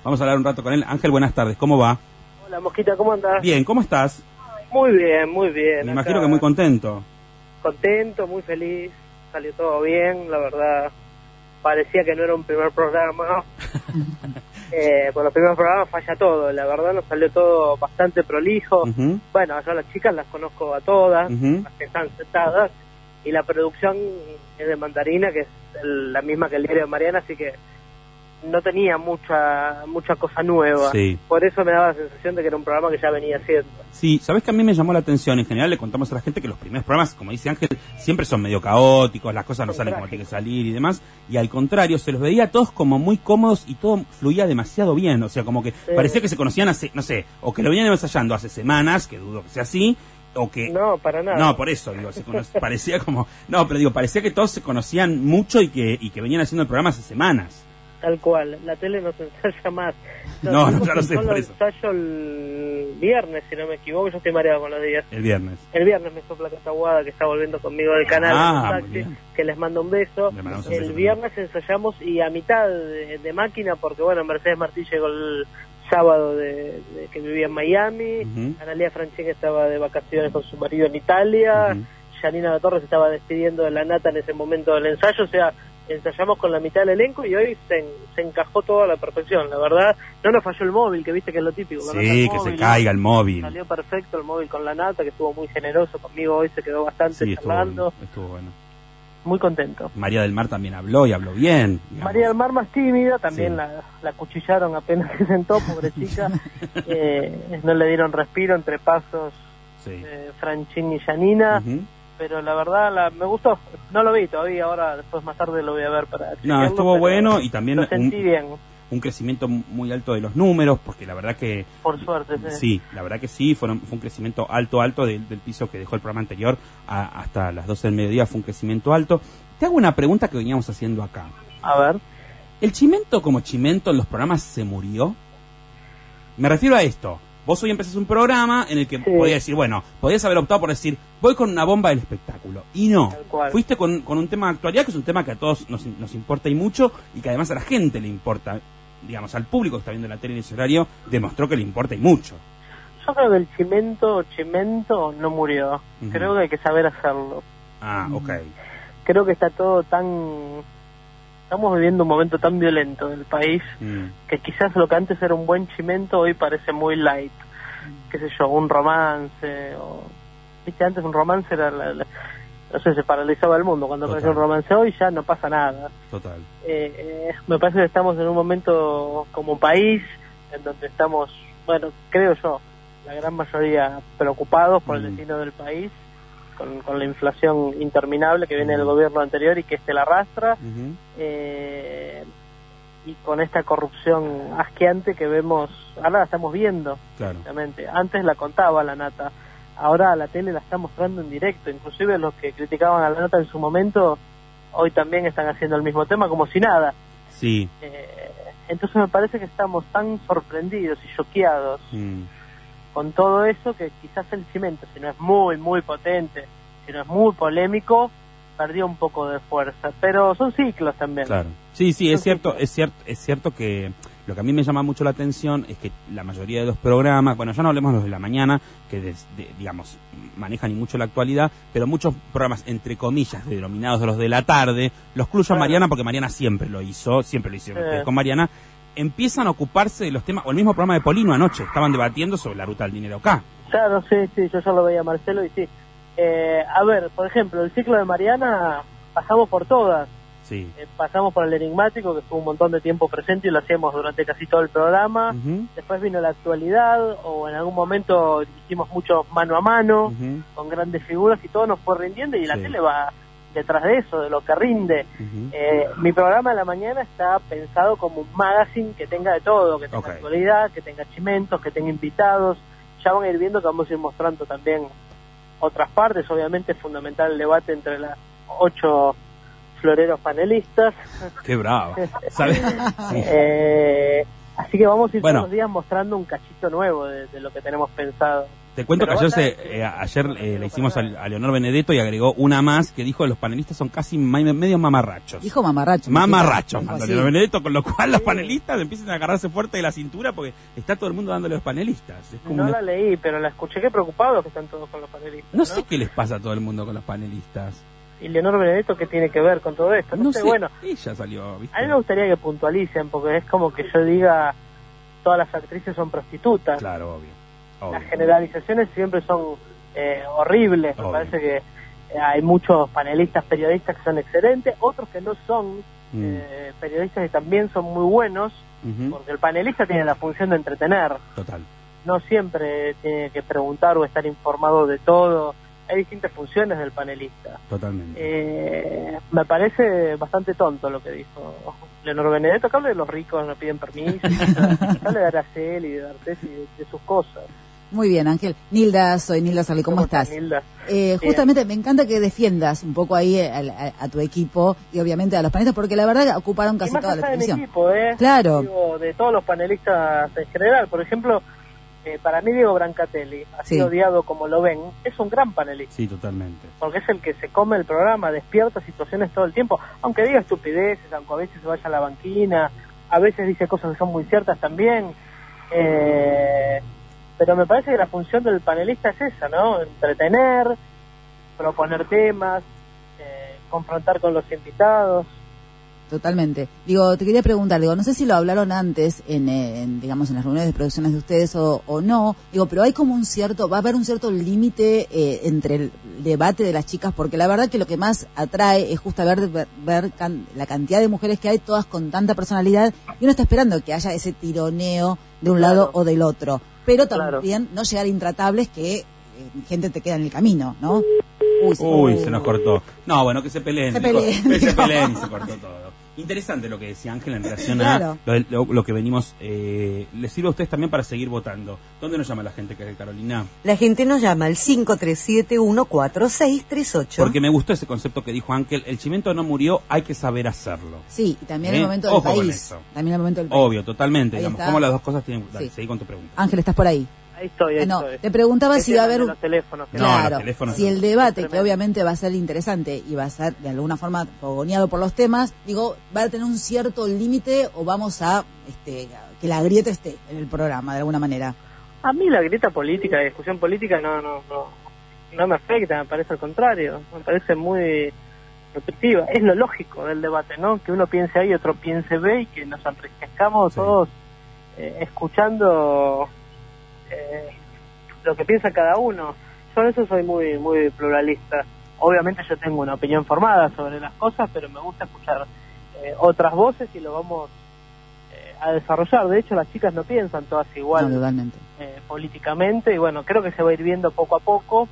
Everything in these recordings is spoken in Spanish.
Vamos a hablar un rato con él. Ángel, buenas tardes, ¿cómo va? Hola, Mosquita, ¿cómo andás? Bien, ¿cómo estás? Muy bien, muy bien. Me imagino que muy contento. Contento, muy feliz, salió todo bien, la verdad. Parecía que no era un primer programa. Por los primeros programas falla todo, la verdad nos salió todo bastante prolijo. Bueno, yo a las chicas las conozco a todas, las que están sentadas, y la producción es de Mandarina, que es la misma que el diario de Mariana, así que no tenía mucha cosa nueva. Sí. Por eso me daba la sensación de que era un programa que ya venía haciendo. Sí, ¿sabés que a mí me llamó la atención? En general le contamos a la gente que los primeros programas, como dice Ángel, siempre son medio caóticos, las cosas no salen como tienen que salir y demás, y al contrario, se los veía a todos como muy cómodos y todo fluía demasiado bien, o sea, como que parecía que se conocían hace, no sé, o que lo venían ensayando hace semanas, que dudo que sea así, o que... No, para nada. No, por eso, digo, parecía como... No, pero digo, parecía que todos se conocían mucho y que venían haciendo el programa hace semanas. Tal cual, la tele no se ensaya más. No, ya lo sé, por eso. Ensayo el viernes, si no me equivoco, yo estoy mareado con los días. El viernes me sopla Cataguada, que está volviendo conmigo del canal, que les mando un beso. El viernes ensayamos y a mitad de máquina, porque bueno, Mercedes Martí llegó el sábado de que vivía en Miami, Analia Franchín estaba de vacaciones con su marido en Italia, Janina La Torre se estaba despidiendo de la nata en ese momento del ensayo, o sea, ensayamos con la mitad del elenco y hoy se encajó todo a la perfección, la verdad. No nos falló el móvil, que viste que es lo típico. Sí, que se caiga el móvil. Salió perfecto el móvil con la nata, que estuvo muy generoso conmigo hoy, se quedó bastante charlando. Estuvo bueno. Muy contento. María del Mar también habló y habló bien. Digamos. María del Mar más tímida, también la cuchillaron apenas se sentó, pobre chica. No le dieron respiro entre pasos Franchín y Janina. Pero la verdad me gustó, no lo vi todavía, ahora después más tarde lo voy a ver para chequearlo. No, estuvo bueno y también lo sentí bien. Un crecimiento muy alto de los números, porque la verdad que... Por suerte, sí. La verdad que sí, fue un crecimiento alto del piso que dejó el programa anterior hasta las 12 del mediodía, fue un crecimiento alto. Te hago una pregunta que veníamos haciendo acá. A ver. ¿El chimento como chimento en los programas se murió? Me refiero a esto. Vos hoy empezás un programa en el que podías decir, bueno, podías haber optado por decir, voy con una bomba del espectáculo. Y no, fuiste con un tema de actualidad, que es un tema que a todos nos importa y mucho, y que además a la gente le importa, digamos, al público que está viendo la tele en ese horario, demostró que le importa y mucho. Yo creo que el chimento no murió. Creo que hay que saber hacerlo. Ah, ok. Creo que está todo tan... Estamos viviendo un momento tan violento del país que quizás lo que antes era un buen chimento hoy parece muy light. Qué sé yo, un romance o... Viste, antes un romance era no sé, se paralizaba el mundo. Cuando apareció un romance hoy ya no pasa nada. Total. Me parece que estamos en un momento como país en donde estamos, bueno, creo yo, la gran mayoría preocupados por el destino del país, con la inflación interminable que viene del gobierno anterior y que la arrastra, y con esta corrupción asqueante que vemos, ahora la estamos viendo. Claro. Antes la contaba la nata, ahora la tele la está mostrando en directo, inclusive los que criticaban a la nata en su momento, hoy también están haciendo el mismo tema como si nada. Sí. Entonces me parece que estamos tan sorprendidos y choqueados con todo eso que quizás el cimento, si no es muy, muy potente, si no es muy polémico, perdió un poco de fuerza, pero son ciclos también. Claro. Sí, es cierto que lo que a mí me llama mucho la atención es que la mayoría de los programas, bueno, ya no hablemos los de la mañana, que digamos, manejan y mucho la actualidad, pero muchos programas, entre comillas, denominados los de la tarde, los incluyo a Mariana porque Mariana siempre lo hizo con Mariana, empiezan a ocuparse de los temas, o el mismo programa de Polino anoche, estaban debatiendo sobre la ruta del dinero acá. Claro, sí, yo ya lo veía a Marcelo y sí. A ver, por ejemplo, el ciclo de Mariana pasamos por todas. Sí. Pasamos por el enigmático, que estuvo un montón de tiempo presente y lo hacíamos durante casi todo el programa. Después vino la actualidad, o en algún momento hicimos mucho mano a mano, con grandes figuras, y todo nos fue rindiendo, y la tele va detrás de eso, de lo que rinde. Mi programa de la mañana está pensado como un magazine que tenga de todo, que tenga actualidad, que tenga chimentos, que tenga invitados. Ya van a ir viendo que vamos a ir mostrando también otras partes. Obviamente es fundamental el debate entre las 8 floreros panelistas. Qué bravo, ¿sabes? Así que vamos a ir todos los días mostrando un cachito nuevo de lo que tenemos pensado. Te cuento que ayer le hicimos a Leonor Benedetto y agregó una más que dijo que los panelistas son casi medio mamarrachos. Dijo mamarrachos. Mamarrachos, mandó Leonor Benedetto, con lo cual los panelistas empiezan a agarrarse fuerte de la cintura porque está todo el mundo dándole a los panelistas. Es como la leí, pero la escuché, qué preocupados que están todos con los panelistas. No sé qué les pasa a todo el mundo con los panelistas. ¿Y Leonor Benedetto qué tiene que ver con todo esto? No sé, bueno. Ella salió, ¿viste? A mí me gustaría que puntualicen, porque es como que yo diga todas las actrices son prostitutas. Claro, obvio. Las generalizaciones siempre son horribles. Me parece que hay muchos panelistas, periodistas que son excelentes, otros que no son periodistas y también son muy buenos, porque el panelista tiene la función de entretener. Total. No siempre tiene que preguntar o estar informado de todo. Hay distintas funciones del panelista. Totalmente. Me parece bastante tonto lo que dijo Leonor Benedetto, que hable de los ricos, no piden permiso, que hable de Araceli, de D'Artés y de sus cosas. Muy bien, Ángel. Nilda, soy Nilda Sarli, ¿cómo estás? Nilda? Justamente me encanta que defiendas un poco ahí a tu equipo y obviamente a los panelistas, porque la verdad ocuparon casi toda la televisión. De mi equipo, Claro. Digo, de todos los panelistas en general. Por ejemplo, para mí Diego Brancatelli, así odiado como lo ven, es un gran panelista. Sí, totalmente. Porque es el que se come el programa, despierta situaciones todo el tiempo, aunque diga estupideces, aunque a veces se vaya a la banquina, a veces dice cosas que son muy ciertas también. Pero me parece que la función del panelista es esa, ¿no? Entretener, proponer temas, confrontar con los invitados. Totalmente. Digo, te quería preguntar, no sé si lo hablaron antes digamos, en las reuniones de producciones de ustedes o no, pero hay como va a haber un cierto límite entre el debate de las chicas, porque la verdad que lo que más atrae es justo ver la cantidad de mujeres que hay, todas con tanta personalidad, y uno está esperando que haya ese tironeo de un lado o del otro, pero también no llegar a intratables que gente te queda en el camino, ¿no? Uy, se nos cortó. No, bueno, que se peleen. Se peleen y se cortó todo. Interesante lo que decía Ángel en relación a lo que venimos. ¿Les sirve a ustedes también para seguir votando? ¿Dónde nos llama la gente, Carolina? La gente nos llama al 537-14638. Porque me gustó ese concepto que dijo Ángel. El chimento no murió, hay que saber hacerlo. Sí, y también el momento del país. También el momento del país. Obvio, totalmente. Digamos, cómo las dos cosas tienen. Dale, seguí con tu pregunta. Ángel, ¿estás por ahí? Ahí estoy. Te preguntaba si va a haber los teléfonos. Claro, si el debate, que obviamente va a ser interesante y va a ser de alguna forma fogoneado por los temas, va a tener un cierto límite o vamos a que la grieta esté en el programa de alguna manera. A mí la grieta política, la discusión política no me afecta, me parece al contrario, me parece muy nutritiva. Es lo lógico del debate, ¿no? Que uno piense A y otro piense B y que nos enriquezcamos todos escuchando lo que piensa cada uno. Yo en eso soy muy pluralista. Obviamente yo tengo una opinión formada sobre las cosas, pero me gusta escuchar otras voces y lo vamos a desarrollar. De hecho, las chicas no piensan todas igual políticamente, y bueno, creo que se va a ir viendo poco a poco.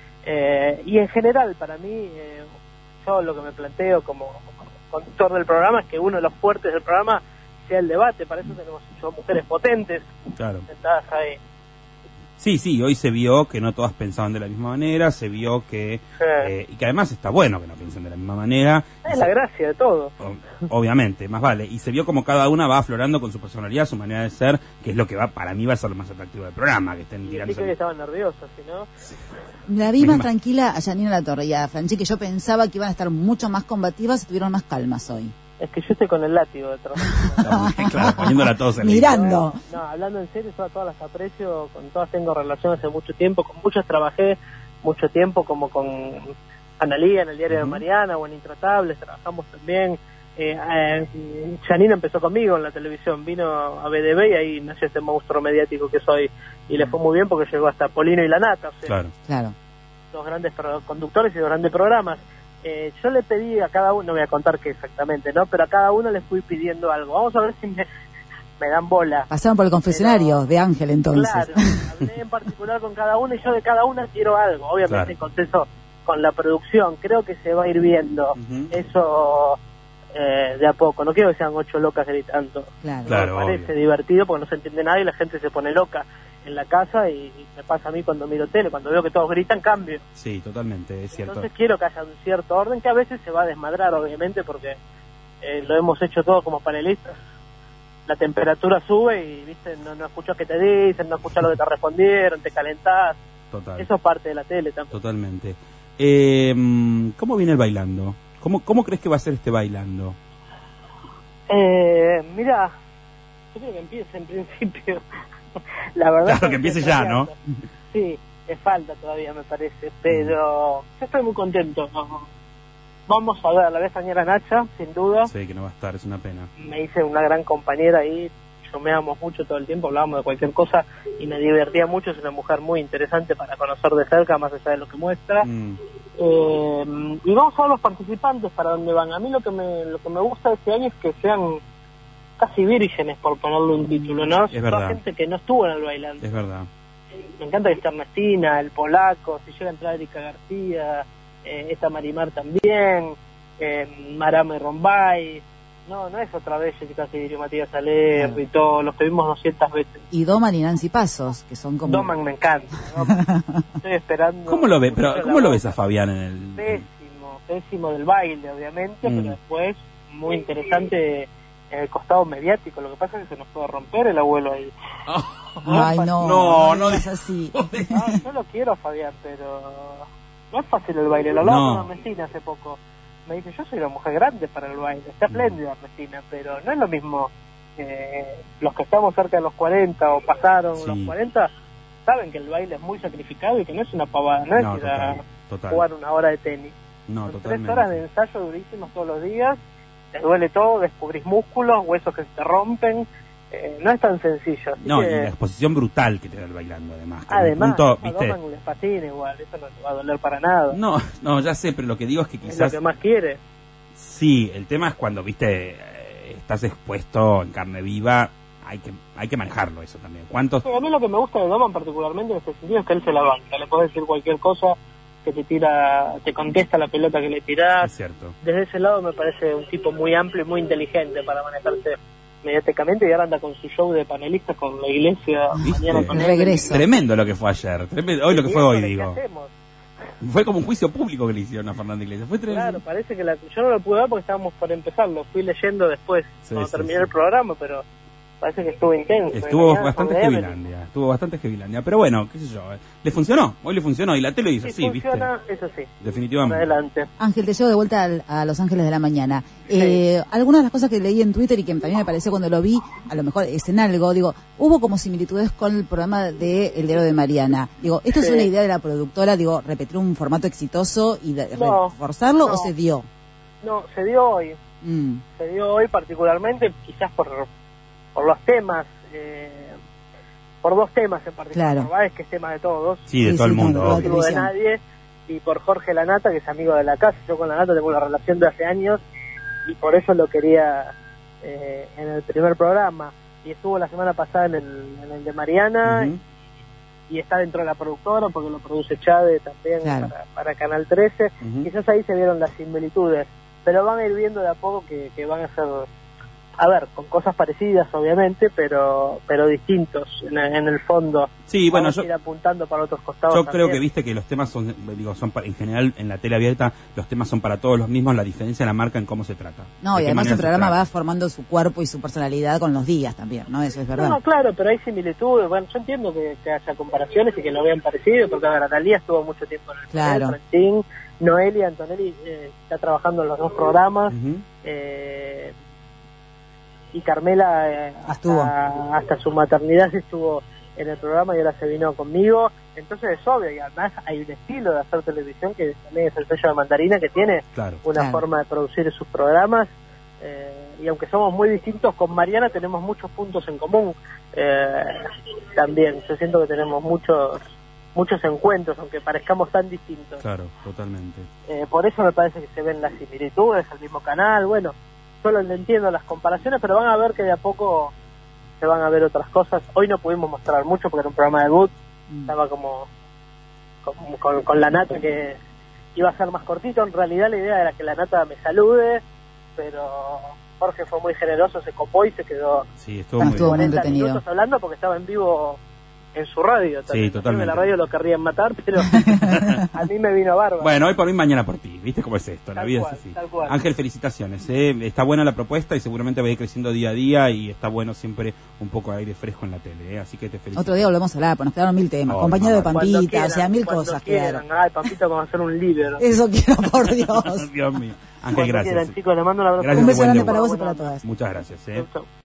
Y en general, para mí, yo lo que me planteo como conductor del programa es que uno de los fuertes del programa sea el debate. Para eso tenemos mujeres potentes sentadas ahí. Sí, hoy se vio que no todas pensaban de la misma manera, se vio que, y que además está bueno que no piensen de la misma manera. Es la gracia de todo. Obviamente, más vale. Y se vio como cada una va aflorando con su personalidad, su manera de ser, que es lo que para mí va a ser lo más atractivo del programa, que estén tirando. Sí, que estaban nerviosas, ¿sí, no? Sí. La vi más tranquila a Janina Latorre y a Franchi, que yo pensaba que iban a estar mucho más combativas y estuvieron más calmas hoy. Es que yo estoy con el látigo detrás. Claro, poniéndola todos en mirando. No, hablando en serio, yo a todas las aprecio, con todas tengo relación hace mucho tiempo, con muchas trabajé mucho tiempo, como con Analía en el Diario de Mariana o en Intratables, trabajamos también. Janina empezó conmigo en la televisión, vino a BDB y ahí nació este monstruo mediático que soy, y le fue muy bien porque llegó hasta Polino y La Nata, o sea, claro. Dos grandes conductores y dos grandes programas. Yo le pedí a cada uno, no voy a contar qué exactamente, ¿no? Pero a cada uno le fui pidiendo algo. Vamos a ver si me dan bola. Pasaron por el confesionario de Ángel, entonces. Claro, hablé en particular con cada uno y yo de cada una quiero algo. Obviamente en consenso con la producción. Creo que se va a ir viendo eso de a poco. No quiero que sean 8 locas gritando. Claro. Me parece divertido porque no se entiende nada y la gente se pone loca en la casa, y me pasa a mí cuando miro tele, cuando veo que todos gritan, cambio. Sí, totalmente, es cierto. Entonces quiero que haya un cierto orden, que a veces se va a desmadrar, obviamente, porque lo hemos hecho todo como panelistas la temperatura sube y viste no escuchas qué te dicen, no escuchas lo que te respondieron, te calentás. Total. Eso es parte de la tele también. Totalmente. ¿Cómo viene el bailando? ¿Cómo crees que va a ser este bailando? Mira, yo creo que empiece en principio. La verdad. Claro, que empiece ya, ¿no? Sí, le falta todavía, me parece, pero yo estoy muy contento. Vamos a ver, la vez señora Nacha, sin duda. Sí, que no va a estar, es una pena. Me hice una gran compañera ahí, bromeábamos mucho todo el tiempo, hablábamos de cualquier cosa y me divertía mucho. Es una mujer muy interesante para conocer de cerca, más allá de lo que muestra. Y vamos a ver los participantes para dónde van. A mí lo que me gusta de este año es que sean casi vírgenes, por ponerle un título, ¿no? Es verdad. Toda gente que no estuvo en el bailando. Es verdad. Me encanta que esté Ernestina, el polaco, si llega a entrar Erika García, esta Marimar también, Marame Rombay. No es otra vez Jessica Sidirio, Matías Aler y todos los que vimos 200 veces. Y Doman y Nancy Pasos, que son como... Doman me encanta, ¿no? Estoy esperando... ¿Cómo lo ves a Fabián en el...? Pésimo del baile, obviamente, pero después muy interesante en el costado mediático. Lo que pasa es que se nos puede romper el abuelo ahí. Ay, no es así. Yo lo quiero a Fabián, pero no es fácil el baile. Lo hablaba con Ernestina hace poco. Me dice, yo soy una mujer grande para el baile. Está espléndida Ernestina, pero no es lo mismo. Los que estamos cerca de los 40 o pasaron los 40 saben que el baile es muy sacrificado y que no es una pavada, no es ir a jugar una hora de tenis. No, son totalmente. 3 horas de ensayo durísimos todos los días, te duele todo, descubrís músculos, huesos que se te rompen, no es tan sencillo. No, y la exposición brutal que te da el bailando, además. Además, punto, a Doman les fascina igual, eso no te va a doler para nada. No, ya sé, pero lo que digo es que quizás... Es lo que más quiere. Sí, el tema es cuando, estás expuesto en carne viva, hay que manejarlo eso también. ¿Cuántos? Sí, a mí lo que me gusta de Doman particularmente en este sentido es que él se la banca, le podés decir cualquier cosa que te contesta la pelota que le tirás. Es cierto. Desde ese lado me parece un tipo muy amplio y muy inteligente para manejarse mediáticamente, y ahora anda con su show de panelistas con la iglesia. Mañana con el regreso. Tremendo lo que fue ayer, hoy lo que fue hoy, digo. Hacemos? Fue como un juicio público que le hicieron a Fernanda Iglesias. Fue tremendo. Claro, parece que yo no lo pude ver porque estábamos por empezar, lo fui leyendo después, cuando terminé el programa, pero parece que estuvo intenso. Estuvo bastante Heavylandia, pero bueno, qué sé yo, le funcionó, hoy le funcionó, y la tele hizo así, funciona, ¿viste? eso sí. Definitivamente. Adelante. Ángel, te llevo de vuelta a Los Ángeles de la Mañana. Algunas de las cosas que leí en Twitter y que también me pareció cuando lo vi, a lo mejor es en algo, hubo como similitudes con el programa de El Diario de Mariana. ¿Esto es una idea de la productora, repetir un formato exitoso y reforzarlo o se dio? No, se dio hoy. Se dio hoy particularmente, quizás por los temas, por 2 temas en particular. Claro. ¿Verdad? Es que es tema de todos. Sí, de todo el mundo. No es de nadie. Y por Jorge Lanata, que es amigo de la casa. Yo con Lanata tengo una relación de hace años y por eso lo quería en el primer programa. Y estuvo la semana pasada en el de Mariana y está dentro de la productora porque lo produce Chade también para Canal 13. Quizás ahí se vieron las similitudes, pero van a ir viendo de a poco que van a ser... A ver, con cosas parecidas obviamente, pero distintos en el fondo. Sí, bueno, yo ir apuntando para otros costados. Yo creo que viste que los temas son en general en la tele abierta, los temas son para todos los mismos, la diferencia la marca en cómo se trata. No, y además el programa va formando su cuerpo y su personalidad con los días también, ¿no? Eso es verdad. No, claro, pero hay similitudes. Bueno, yo entiendo que haya comparaciones y que lo vean parecido, porque Talía estuvo mucho tiempo en el claro. Noelia Antonelli está trabajando en los 2 programas. Y Carmela hasta su maternidad estuvo en el programa y ahora se vino conmigo, entonces es obvio, y además hay un estilo de hacer televisión que también es el sello de Mandarina, que tiene una forma de producir sus programas, y aunque somos muy distintos, con Mariana tenemos muchos puntos en común también. Yo siento que tenemos muchos encuentros, aunque parezcamos tan distintos. Claro, totalmente. Por eso me parece que se ven las similitudes, el mismo canal, bueno, solo le entiendo las comparaciones, pero van a ver que de a poco se van a ver otras cosas. Hoy no pudimos mostrar mucho porque era un programa de debut, estaba como con la Nata, que iba a ser más cortito. En realidad la idea era que la Nata me salude, pero Jorge fue muy generoso, se copó y se quedó. Sí, estuvo muy 40 minutos hablando porque estaba en vivo en su radio. Sí, totalmente. En la radio lo querrían matar, pero a mí me vino bárbaro. Bueno, hoy por mí, mañana por ti. ¿viste cómo es esto? La Tal vida cual, es así. tal cual. Ángel, felicitaciones, está buena la propuesta y seguramente va a ir creciendo día a día y está bueno siempre un poco de aire fresco en la tele, así que te felicito. Otro día volvemos a hablar, pues nos quedaron 1000 temas, acompañado de Pampita, o sea, 1000 cosas quedaron. Ay, Pampita, como hacer un libro. Eso quiero, por Dios. Dios mío. Ángel, gracias. Quieran, chicos, le mando un abrazo. Gracias, Un beso buen grande debut. para vos y para todas. Muchas gracias. Chau, chau.